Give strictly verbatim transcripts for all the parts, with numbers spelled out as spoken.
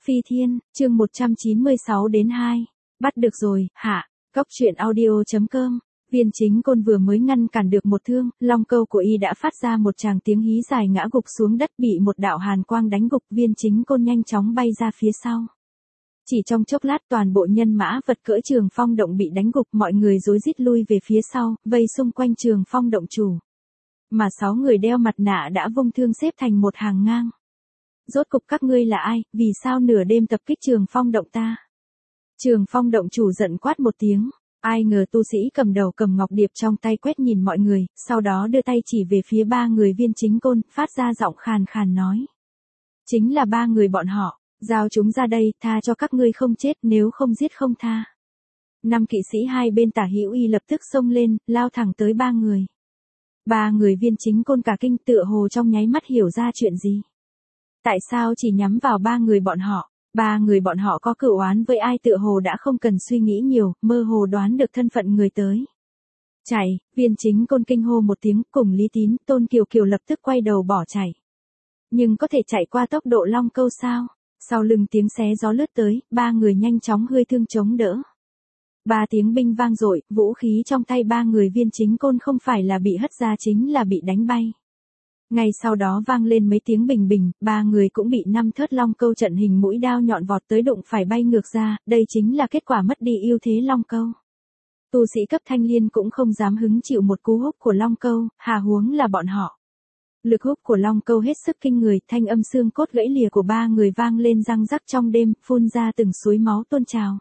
Phi Thiên, chương một trăm chín mươi sáu đến hai. Bắt được rồi, hạ. Cốc truyện audio.com. Viên Chính Côn vừa mới ngăn cản được một thương, long câu của y đã phát ra một tràng tiếng hí dài ngã gục xuống đất bị một đạo hàn quang đánh gục. Viên Chính Côn nhanh chóng bay ra phía sau. Chỉ trong chốc lát toàn bộ nhân mã vật cỡ Trường Phong Động bị đánh gục, mọi người rối rít lui về phía sau, vây xung quanh Trường Phong Động chủ. Mà sáu người đeo mặt nạ đã vung thương xếp thành một hàng ngang. Rốt cục các ngươi là ai, vì sao nửa đêm tập kích Trường Phong Động ta? Trường Phong Động chủ giận quát một tiếng, ai ngờ tu sĩ cầm đầu cầm ngọc điệp trong tay quét nhìn mọi người, sau đó đưa tay chỉ về phía ba người Viên Chính Côn, phát ra giọng khàn khàn nói. Chính là ba người bọn họ, giao chúng ra đây, tha cho các ngươi không chết, nếu không giết không tha. Năm kỵ sĩ hai bên tả hữu y lập tức xông lên, lao thẳng tới ba người. Ba người Viên Chính Côn cả kinh, tựa hồ trong nháy mắt hiểu ra chuyện gì. Tại sao chỉ nhắm vào ba người bọn họ? Ba người bọn họ có cửu oán với ai tựa hồ đã không cần suy nghĩ nhiều, mơ hồ đoán được thân phận người tới. Chạy, Viên Chính Côn kinh hô một tiếng, cùng Lý Tín, Tôn Kiều Kiều lập tức quay đầu bỏ chạy. Nhưng có thể chạy qua tốc độ long câu sao? Sau lưng tiếng xé gió lướt tới, ba người nhanh chóng hươi thương chống đỡ. Ba tiếng binh vang dội, vũ khí trong tay ba người Viên Chính Côn không phải là bị hất ra chính là bị đánh bay. Ngay sau đó vang lên mấy tiếng bình bình, ba người cũng bị năm thớt long câu trận hình mũi đao nhọn vọt tới đụng phải bay ngược ra, đây chính là kết quả mất đi ưu thế long câu. Tu sĩ cấp thanh liên cũng không dám hứng chịu một cú húc của long câu, hà huống là bọn họ. Lực húc của long câu hết sức kinh người, thanh âm xương cốt gãy lìa của ba người vang lên răng rắc trong đêm, phun ra từng suối máu tuôn trào.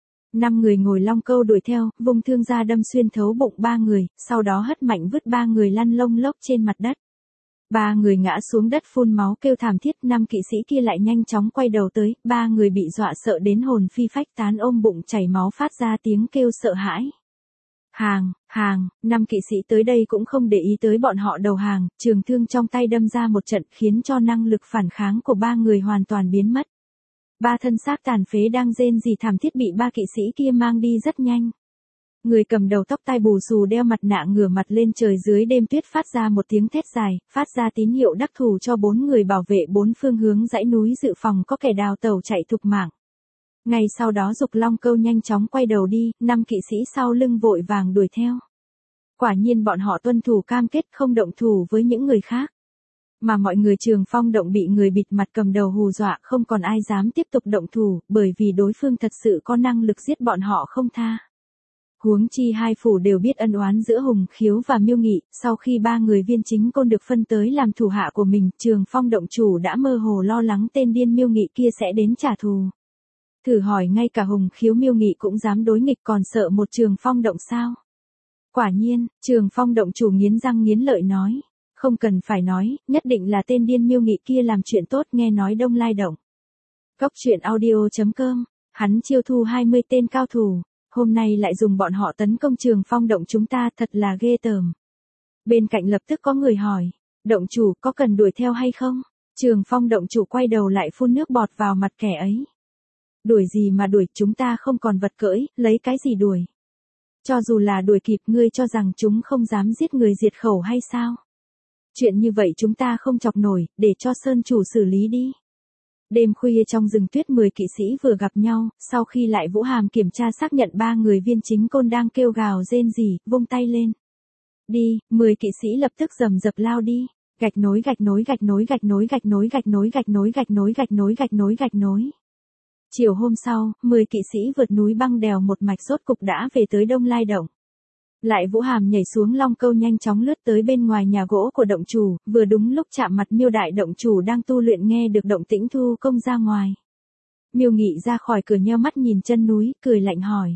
Năm người ngồi long câu đuổi theo, vung thương ra đâm xuyên thấu bụng ba người, sau đó hất mạnh vứt ba người lăn lông lốc trên mặt đất. Ba người ngã xuống đất phun máu kêu thảm thiết, năm kỵ sĩ kia lại nhanh chóng quay đầu tới, ba người bị dọa sợ đến hồn phi phách tán, ôm bụng chảy máu phát ra tiếng kêu sợ hãi. Hàng, hàng, năm kỵ sĩ tới đây cũng không để ý tới bọn họ đầu hàng, trường thương trong tay đâm ra một trận khiến cho năng lực phản kháng của ba người hoàn toàn biến mất. Ba thân xác tàn phế đang rên rỉ thảm thiết bị ba kỵ sĩ kia mang đi rất nhanh. Người cầm đầu tóc tai bù xù đeo mặt nạ ngửa mặt lên trời dưới đêm tuyết phát ra một tiếng thét dài, phát ra tín hiệu đắc thủ cho bốn người bảo vệ bốn phương hướng dãy núi dự phòng có kẻ đào tẩu chạy thục mạng. Ngay sau đó dục long câu nhanh chóng quay đầu đi, năm kỵ sĩ sau lưng vội vàng đuổi theo. Quả nhiên bọn họ tuân thủ cam kết không động thủ với những người khác. Mà mọi người Trường Phong Động bị người bịt mặt cầm đầu hù dọa, không còn ai dám tiếp tục động thủ, bởi vì đối phương thật sự có năng lực giết bọn họ không tha. Huống chi hai phủ đều biết ân oán giữa Hùng Khiếu và Miêu Nghị, sau khi ba người Viên Chính Côn được phân tới làm thủ hạ của mình, Trường Phong Động chủ đã mơ hồ lo lắng tên điên Miêu Nghị kia sẽ đến trả thù. Thử hỏi ngay cả Hùng Khiếu Miêu Nghị cũng dám đối nghịch, còn sợ một Trường Phong Động sao? Quả nhiên, Trường Phong Động chủ nghiến răng nghiến lợi nói, không cần phải nói, nhất định là tên điên Miêu Nghị kia làm chuyện tốt, nghe nói Đông Lai Động. Cốc truyện audio.com, hắn chiêu thu hai mươi tên cao thủ. Hôm nay lại dùng bọn họ tấn công Trường Phong Động chúng ta, thật là ghê tởm. Bên cạnh lập tức có người hỏi, động chủ có cần đuổi theo hay không? Trường Phong Động chủ quay đầu lại phun nước bọt vào mặt kẻ ấy. Đuổi gì mà đuổi, chúng ta không còn vật cưỡi, lấy cái gì đuổi? Cho dù là đuổi kịp, ngươi cho rằng chúng không dám giết người diệt khẩu hay sao? Chuyện như vậy chúng ta không chọc nổi, để cho Sơn chủ xử lý đi. Đêm khuya trong rừng tuyết, mười kỵ sĩ vừa gặp nhau, sau khi lại Vũ Hàm kiểm tra xác nhận ba người Viên Chính Côn đang kêu gào rên rỉ, vung tay lên. Đi, mười kỵ sĩ lập tức rầm rập lao đi, gạch nối gạch nối gạch nối gạch nối gạch nối gạch nối gạch nối gạch nối gạch nối gạch nối gạch nối. Chiều hôm sau, mười kỵ sĩ vượt núi băng đèo một mạch rốt cục đã về tới Đông Lai Động. Lại Vũ Hàm nhảy xuống long câu nhanh chóng lướt tới bên ngoài nhà gỗ của động chủ, vừa đúng lúc chạm mặt Miêu đại động chủ đang tu luyện, nghe được động tĩnh thu công ra ngoài. Miêu Nghị ra khỏi cửa nheo mắt nhìn chân núi, cười lạnh hỏi.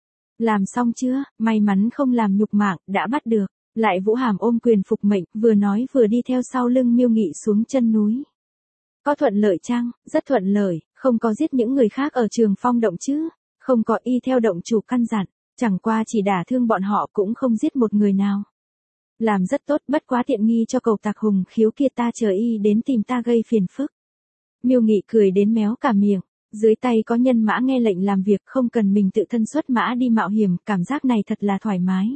Làm xong chưa, may mắn không làm nhục mạng, đã bắt được. Lại Vũ Hàm ôm quyền phục mệnh, vừa nói vừa đi theo sau lưng Miêu Nghị xuống chân núi. Có thuận lợi chăng? Rất thuận lợi, không có giết những người khác ở Trường Phong Động chứ? Không có, y theo động chủ căn dặn. Chẳng qua chỉ đả thương bọn họ, cũng không giết một người nào. Làm rất tốt, bất quá tiện nghi cho cẩu tặc Hùng Khiếu kia, ta chờ y đến tìm ta gây phiền phức. Miêu Nghị cười đến méo cả miệng, dưới tay có nhân mã nghe lệnh làm việc, không cần mình tự thân xuất mã đi mạo hiểm, cảm giác này thật là thoải mái.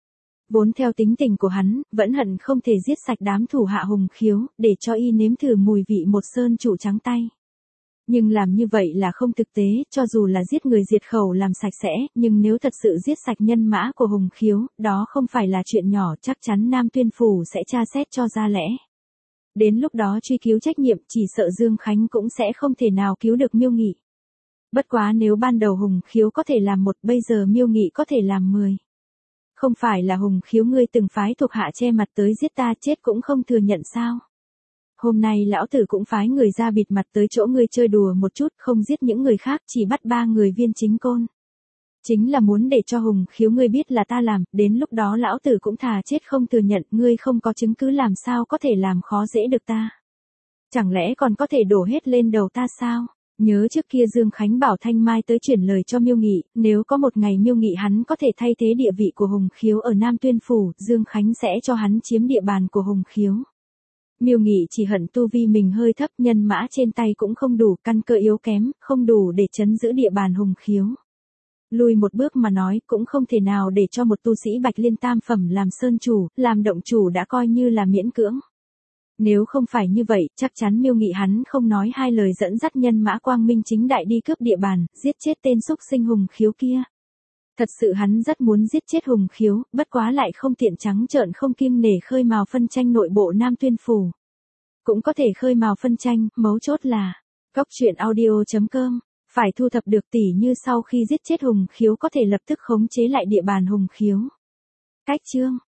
Vốn theo tính tình của hắn, vẫn hận không thể giết sạch đám thủ hạ Hùng Khiếu, để cho y nếm thử mùi vị một sơn chủ trắng tay. Nhưng làm như vậy là không thực tế, cho dù là giết người diệt khẩu làm sạch sẽ, nhưng nếu thật sự giết sạch nhân mã của Hùng Khiếu, đó không phải là chuyện nhỏ, chắc chắn Nam Tuyên Phủ sẽ tra xét cho ra lẽ. Đến lúc đó truy cứu trách nhiệm, chỉ sợ Dương Khánh cũng sẽ không thể nào cứu được Miêu Nghị. Bất quá nếu ban đầu Hùng Khiếu có thể làm một, bây giờ Miêu Nghị có thể làm mười. Không phải là Hùng Khiếu ngươi từng phái thuộc hạ che mặt tới giết ta, chết cũng không thừa nhận sao? Hôm nay lão tử cũng phái người ra bịt mặt tới chỗ ngươi chơi đùa một chút, không giết những người khác, chỉ bắt ba người Viên Chính Côn. Chính là muốn để cho Hùng Khiếu ngươi biết là ta làm, đến lúc đó lão tử cũng thà chết không thừa nhận, ngươi không có chứng cứ làm sao có thể làm khó dễ được ta. Chẳng lẽ còn có thể đổ hết lên đầu ta sao? Nhớ trước kia Dương Khánh bảo Thanh Mai tới chuyển lời cho Miêu Nghị, nếu có một ngày Miêu Nghị hắn có thể thay thế địa vị của Hùng Khiếu ở Nam Tuyên Phủ, Dương Khánh sẽ cho hắn chiếm địa bàn của Hùng Khiếu. Miêu Nghị chỉ hận tu vi mình hơi thấp, nhân mã trên tay cũng không đủ, căn cơ yếu kém, không đủ để trấn giữ địa bàn Hùng Khiếu. Lùi một bước mà nói, cũng không thể nào để cho một tu sĩ Bạch Liên tam phẩm làm sơn chủ, làm động chủ đã coi như là miễn cưỡng. Nếu không phải như vậy, chắc chắn Miêu Nghị hắn không nói hai lời dẫn dắt nhân mã quang minh chính đại đi cướp địa bàn, giết chết tên xúc sinh Hùng Khiếu kia. Thật sự hắn rất muốn giết chết Hùng Khiếu, bất quá lại không tiện trắng trợn không kiêng nể khơi mào phân tranh nội bộ Nam Tuyên Phủ. Cũng có thể khơi mào phân tranh, mấu chốt là Cóc truyện audio chấm com, phải thu thập được tỷ như sau khi giết chết Hùng Khiếu có thể lập tức khống chế lại địa bàn Hùng Khiếu. Cách chương